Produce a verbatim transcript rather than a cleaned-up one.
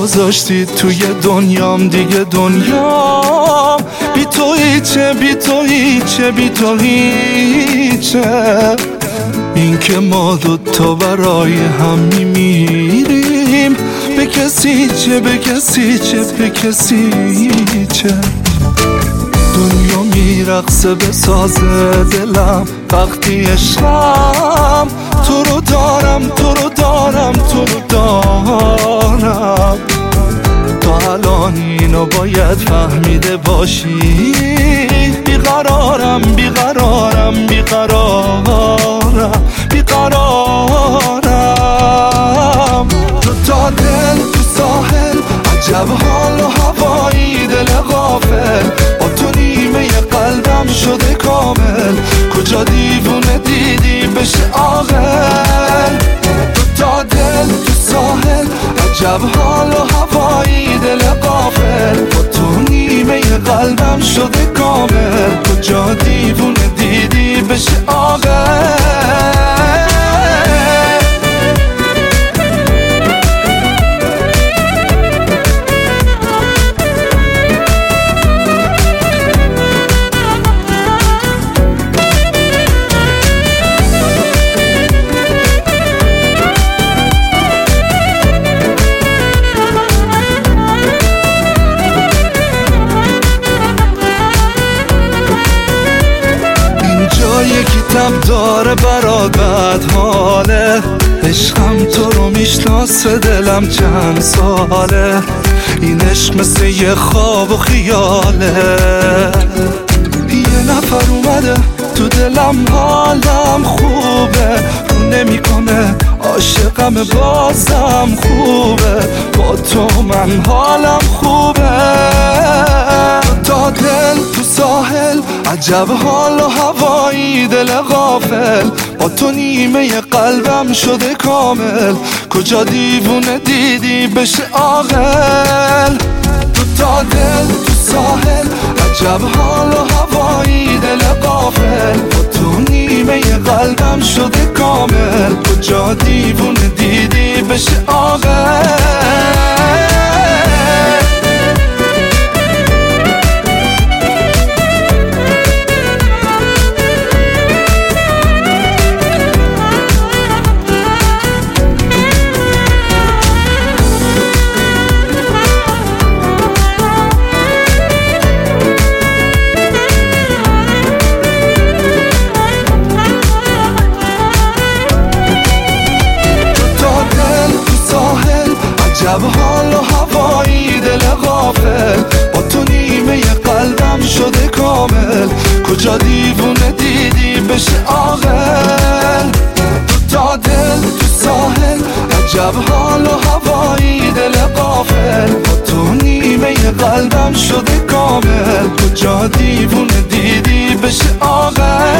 گذاشتی توی دنیام، دیگه دنیام بی تو هیچه، بی تو هیچه، بی تو هیچه. این که ما دوتا برای هم میمیریم، به کسی چه، به کسی چه، به کسی چه. دنیا میرقصه به ساز دلم وقتی عشقم تو رو دارم، تو رو دارم، تو رو دارم. تا الان اینو باید فهمیده باشی، بیقرارم، بیقرارم، بیقرارم، بیقرارم. دو تا دل تو ساحل، عجب حال و هوایی، دل غافل با تو نیمه قلبم شده کامل. کجا دیوونه دیدی بشه عاقل. دو تا دل تو ساحل، عجب حال و هوایی، دل غافل با تو نیمه قلبم شده کامل. کجا دیوونه دیدی بشه عاقل. یکی تب داره برات حاله، عشقم تو رو میشناسه دلم چند ساله. این عشق مثل یه خواب و خیاله، یه نفر اومده تو دلم حالم خوبه، رو نمی کنه عاشقم بازم خوبه. با تو من حالم خوبه. تا دل تو ساحل، عجب حال و هوایی، دل غافل با تو نیمه قلبم شده کامل. کجا دیوونه دیدی بشه عاقل. دو تا دل تو ساحل، عجب حال و هوایی، دل غافل با تو نیمه قلبم شده کامل. کجا دیوونه دیدی بشه عاقل. عجب حال و هوایی، دل غافل با تو نیمه قلبم شده کامل. کجا دیوونه دیدی بشه عاقل. دو تا دل تو ساحل، عجب حال و هوایی، دل غافل با تو نیمه قلبم شده کامل. کجا دیوونه دیدی بشه عاقل.